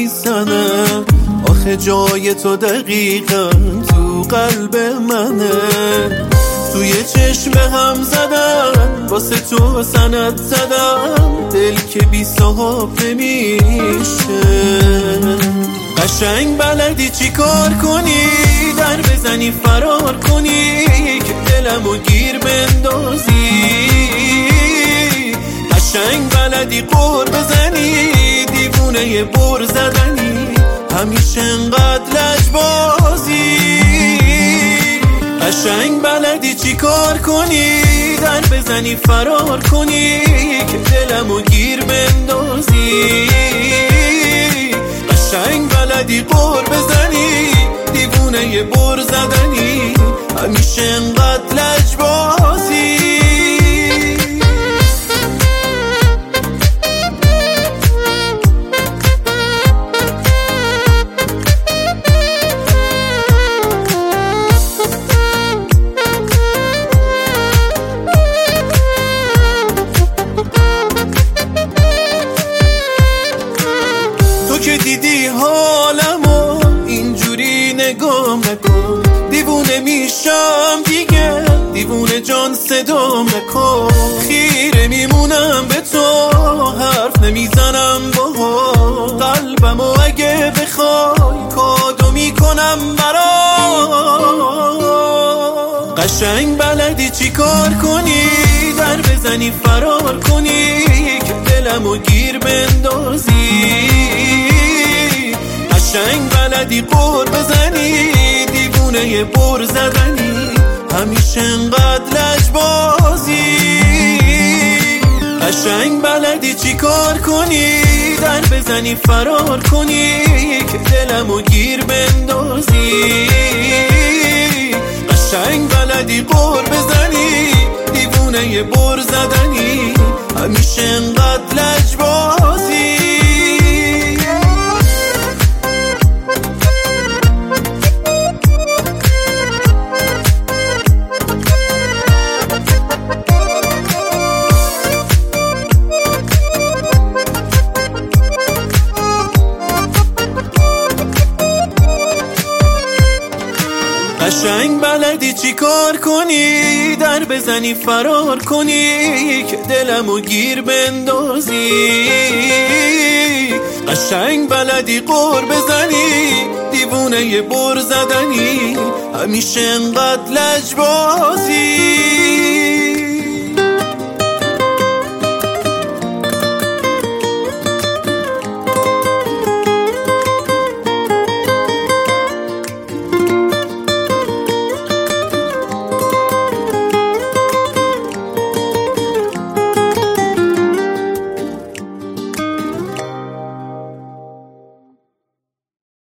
میزنم، آخه جای تو دقیقا تو قلب منه. توی چشم هم زدم واسه تو سند زدم، دل که بی صاحب نمیشه. قشنگ بلدی چی کار کنی، در بزنی فرار کنی که دلمو گیر بندازی. قشنگ بلدی قور بزنی، دیوونه بر زدنی، همیشه انقدر لجبازی. قشنگ بلدی چی کار کنی، در بزنی فرار کنی که دلمو گیر بندازی. قشنگ بلدی قور بزنی، دیوونه بر زدنی، همیشه انقدر لجبازی. که دیدی حالمو اینجوری نگام نکن، دیوونه میشم دیگه، دیوونه جان صدام نکن. خیره میمونم به تو، حرف نمیزنم با قلبمو، اگه بخوای کادو میکنم برات. قشنگ بلدی چی کار کنی، در بزنی فرار کنی که دلمو گیر بندازی. قشنگ بلدی قور بزنی، دیوونه بر زدنی، همیشه انقدر لجبازی. قشنگ بلدی چی کار کنی، در بزنی فرار کنی که دلمو گیر بندازی. قشنگ بلدی قور بزنی، دیوونه بر زدنی، همیشه انقدر لجبازی. قشنگ بلدی چی کار کنی، در بزنی فرار کنی که دلمو گیر بندازی. قشنگ بلدی قور بزنی، دیوونه بر زدنی، همیشه انقدر لجبازی.